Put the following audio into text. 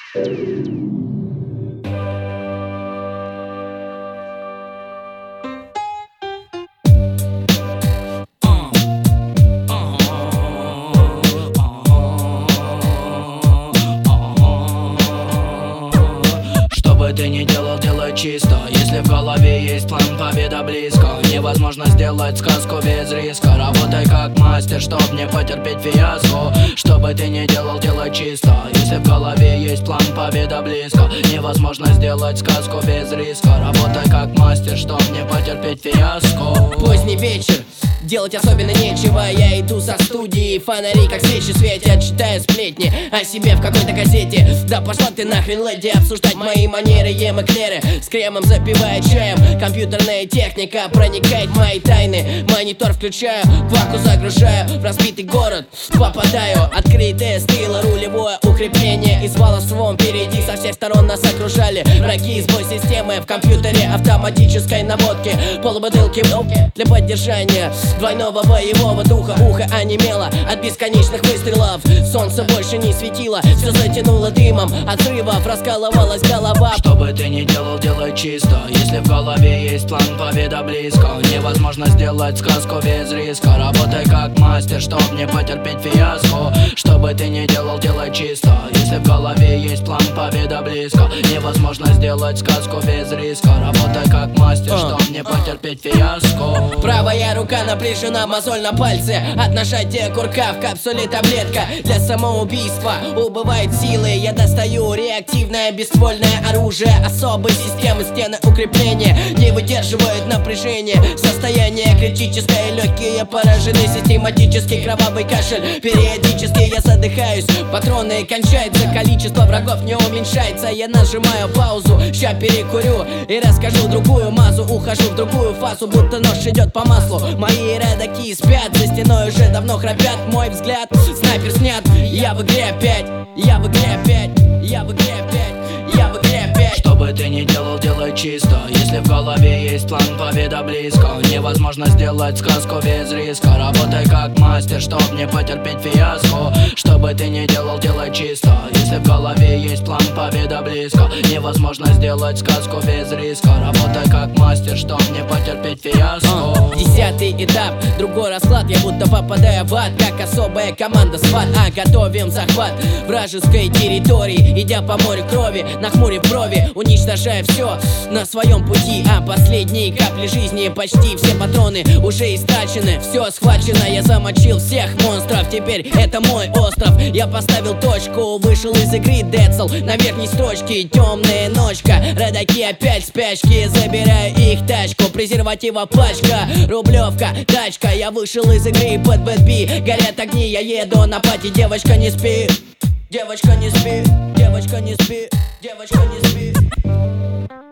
Что бы ты ни делал, делай чисто. Если в голове есть план, победа близко. Невозможно сделать сказку без риска. Работай как мастер, чтоб не потерпеть фиаско. Что бы ты ни делал, делай чисто. Если в голове есть план, победа близко. Невозможно сделать сказку без риска. Работай как мастер, чтоб не потерпеть фиаско. Поздний вечер, делать особенно нечего. Я иду со студии, фонари как свечи светят. Читаю сплетни о себе в какой-то газете. Да пошла ты нахрен, леди, обсуждать мои манеры. Ем эклеры с кремом, запивая чаем. Компьютерная техника проникает в мои тайны. Монитор включаю, кваку загружаю. В разбитый город попадаю. Открытые с тыла рулевое укрепление. И с волосвом впереди со всех сторон нас окружали враги. Сбой системы в компьютере автоматической наводки. Полубутылки для поддержания двойного боевого духа. Ухо онемело от бесконечных выстрелов. Солнце больше не светило, все затянуло дымом. От взрывов раскалывалась голова. Что бы ты ни делал, делай чисто. Если в голове есть план, победа близко. Невозможно сделать сказку без риска. Работай как мастер, чтоб не потерпеть фиаско. Что бы ты ни делал, делай чисто. Если в голове есть план, победа близко. Невозможно сделать сказку без риска. Работай как мастер, чтоб не потерпеть фиаско. Правая рука напряжена, мозоль на пальце. От нажатия курка в капсуле таблетка для самоубийства. Убывает силы, я достаю реактивное бесствольное оружие. Особой системы стены укрепления не выдерживают напряжения. Состояние критическое, легкие поражены. Систематический кровавый кашель. Периодически я задыхаюсь, патроны кончаются. Количество врагов не уменьшается. Я нажимаю паузу, ща перекурю и расскажу другую мазу. Ухожу в другую фазу, будто нож идет по маслу. Мои родаки спят, за стеной уже давно храпят. Мой взгляд, снайпер снят. Я в игре опять, я в игре опять, я в игре опять, я в игре опять. Что бы ты ни делал, делай чисто. Если в голове есть план, победа близко. Невозможно сделать сказку без риска. Работай как мастер, чтоб не потерпеть фиаско. Что бы ты ни делал, делай чисто. Если в голове есть план, победа близко. Невозможно сделать сказку без риска. Работай как мастер, чтоб не потерпеть фиаско. 10-й этап, другой расклад. Я будто попадаю в ад, как особая команда СВАТ. Готовим захват вражеской территории. Идя по морю крови, нахмурив брови, уничтожая все на своем пути. Последние капли жизни, почти все патроны уже истрачены. Все схвачено, я замочил всех монстров. Теперь это мой остров. Я поставил точку, вышел из игры Децл. На верхней строчке темная ночка. Родаки опять в спячке, забираю их тачку. Презерватива пачка, рублевка, тачка. Я вышел из игры под бэтби. Горят огни, я еду на пати. Девочка, не спи, девочка, не спи, девочка, не спи, девочка, не спи.